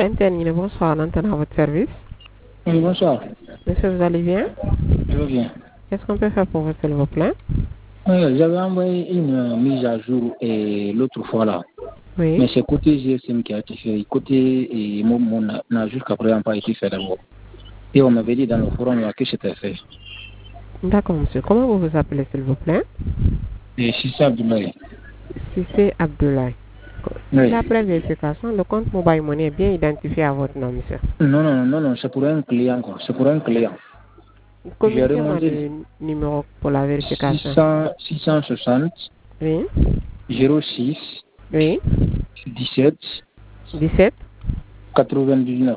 MTN, bonsoir, Nantan à votre service. Oui, bonsoir. Monsieur, vous allez bien? Je vais bien. Qu'est-ce qu'on peut faire pour vous, s'il vous plaît? J'avais envoyé une mise à jour l'autre fois là. Oui. Mais c'est côté GSM qui a été fait. Côté mon n'a jusqu'à présent pas été fait d'abord. Et on m'avait dit dans le forum là que c'était fait. D'accord, monsieur. Comment vous vous appelez, s'il vous plaît? Et si ça Abdoulaye. Sissé Abdoulaye. Oui. D'après vérification, le compte Mobile Money est bien identifié à votre nom, monsieur. Non, c'est pour un client quoi. C'est pour un client. J'ai Communiquez-moi remonté le numéro pour la vérification. 660 Oui. 06 Oui. 17 17. 99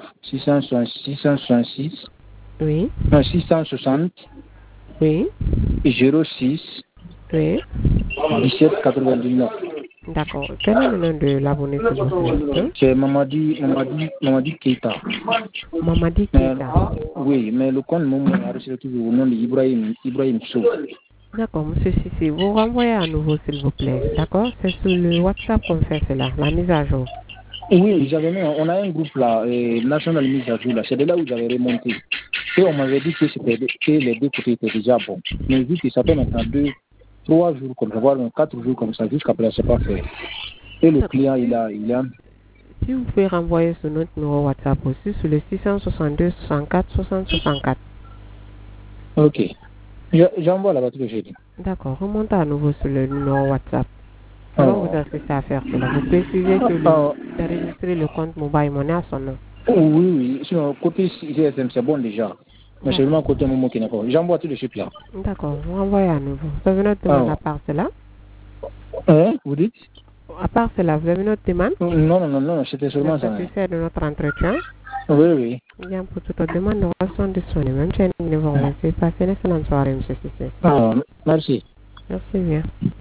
666 Oui. non 660 Oui. 06 Oui. 17 99. D'accord. Quel est le nom de l'abonné, s'il vous plaît, monsieur? C'est Mamadi Keita. Mamadi Mais, Keita. oui, mais le compte Momo a reçu toujours au nom d'Ibrahim Sow. D'accord, monsieur Sissi, vous renvoyez à nouveau, s'il vous plaît. D'accord? C'est sur le WhatsApp qu'on fait cela, la mise à jour. Oui, on a un groupe là, national mise à jour là, c'est de là où j'avais remonté. Et on m'avait dit que les deux côtés étaient déjà bons. Mais vu que ça fait maintenant 3 jours comme ça, voire 4 jours comme ça, jusqu'à présent, c'est pas fait. Et le client, il a. Si vous pouvez renvoyer sur notre numéro WhatsApp aussi, sur le 662 64 60 64. Ok. J'envoie là-bas tout le jeudi. D'accord, remontez à nouveau sur le numéro WhatsApp. Ça va vous assister à faire cela. Vous précisez que d'enregistrer le compte Mobile Money à son nom. Oui. Sinon, côté GSM, c'est bon déjà. Mais c'est seulement côté Momo qui n'est pas. J'envoie tout de suite là. D'accord, vous renvoyez à nouveau. Vous avez notre demande à part cela? Vous dites? À part cela, vous avez notre demande? Non, c'était seulement ça. Vous êtes satisfait de notre entretien? Oui. Bien, pour toute demande, nous restons disponibles. Même si nous vous remercie. Passez une excellente soirée, monsieur Cissé. Merci. Merci bien.